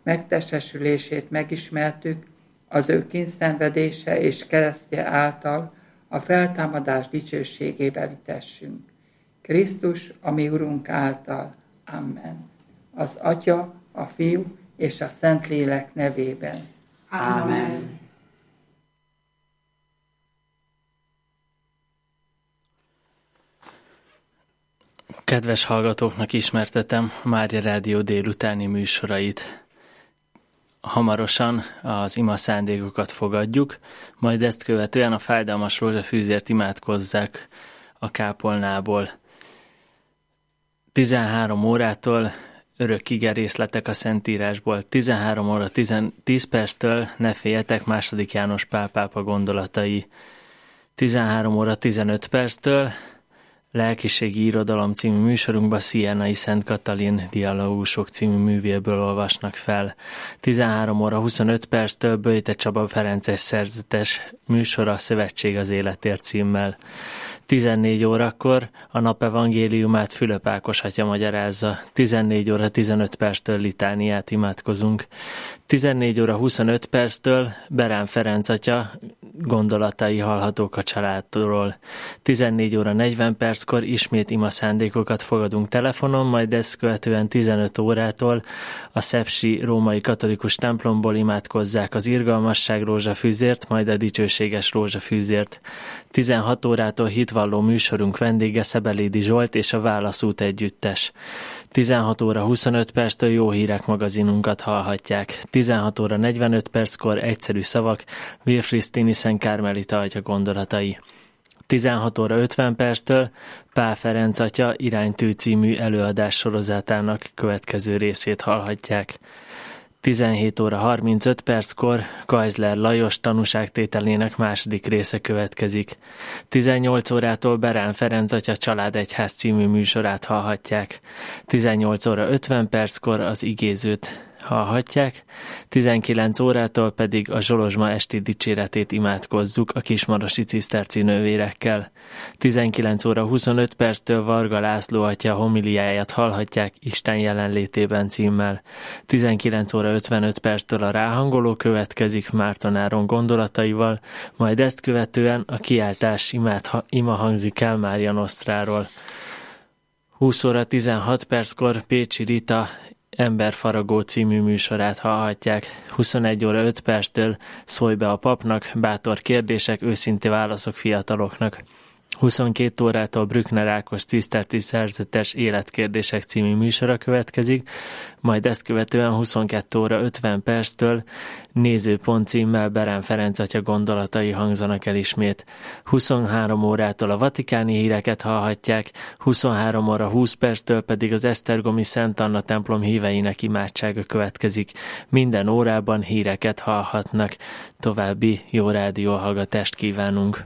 megtestesülését megismertük, az ő kíndszenvedése és keresztje által a feltámadás dicsőségébe vitessünk. Krisztus, a mi Urunk által. Amen. Az Atya, a Fiú és a Szentlélek nevében. Amen. Kedves hallgatóknak ismertetem Mária Rádió délutáni műsorait. Hamarosan az ima szándékokat fogadjuk, majd ezt követően a fájdalmas rózsafűzért imádkozzák a kápolnából. 13 órától örök igerészletek a Szentírásból, 13 óra 10 perctől ne féljetek, II. János Pál pápa gondolatai. 13 óra 15 perctől Lelkiségi Irodalom című műsorunkba Szienai Szent Katalin dialógusok című művéből olvasnak fel. 13 óra 25 perctől Böjte Csaba Ferences szerzetes műsora a Szövetség az életért címmel. 14 órakor a nap evangéliumát Fülöp Ákos atya magyarázza. 14 óra 15 perctől litániát imádkozunk. 14 óra 25 perctől Berán Ferenc atya gondolatai hallhatók a családról. 14 óra 40 perckor ismét ima szándékokat fogadunk telefonon, majd ezt követően 15 órától a szepsi római katolikus templomból imádkozzák az irgalmasság rózsafűzért, majd a dicsőséges rózsafűzért. 16 órától hitvalló műsorunk vendége Szebelédi Zsolt és a Válaszút együttes. 16 óra 25 perctől Jó hírek magazinunkat hallhatják. 16 óra 45 perckor Egyszerű szavak, Wilfried Stinnisen Kármelita atya gondolatai. 16 óra 50 perctől Pál Ferenc atya Iránytű című előadás sorozatának következő részét hallhatják. 17 óra 35 perckor Kajzler Lajos tanúságtételének második része következik. 18 órától Berán Ferenc atya Családegyház című műsorát hallhatják. 18 óra 50 perckor az igézőt hallhatják, 19 órától pedig a Zsolozsma esti dicséretét imádkozzuk a kismarosi ciszterci nővérekkel. 19 óra 25 perctől Varga László atya homiliáját hallhatják Isten jelenlétében címmel. 19 óra 55 perctől a ráhangoló következik Márton Áron gondolataival, majd ezt követően a kiáltás ima hangzik el Mária Nosztráról. 20 óra 16 perckor Pécsi Rita Emberfaragó című műsorát hallhatják. 21 óra 5 perctől Szólj be a papnak, bátor kérdések, őszinte válaszok fiataloknak. 22 órától Brückner Ákos ciszterci szerzetes Életkérdések című műsora következik, majd ezt követően 22 óra 50 perctől Nézőpont címmel Berán Ferenc atya gondolatai hangzanak el ismét. 23 órától a vatikáni híreket hallhatják, 23 óra 20 perctől pedig az esztergomi Szent Anna templom híveinek imádsága következik. Minden órában híreket hallhatnak. További jó rádióhallgatást kívánunk!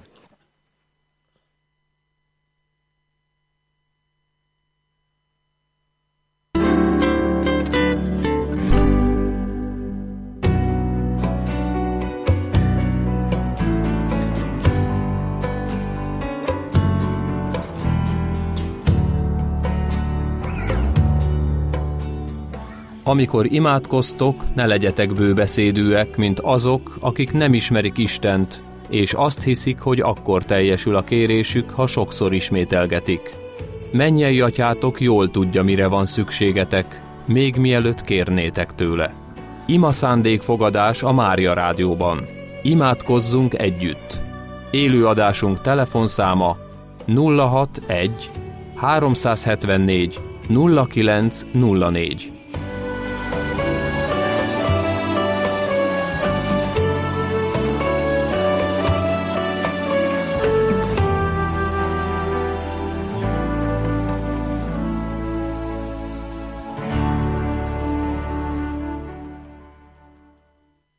Amikor imádkoztok, ne legyetek bőbeszédűek, mint azok, akik nem ismerik Istent, és azt hiszik, hogy akkor teljesül a kérésük, ha sokszor ismételgetik. Mennyei atyátok jól tudja, mire van szükségetek, még mielőtt kérnétek tőle. Ima szándékfogadás a Mária Rádióban. Imádkozzunk együtt. Élőadásunk telefonszáma 061 374 0904.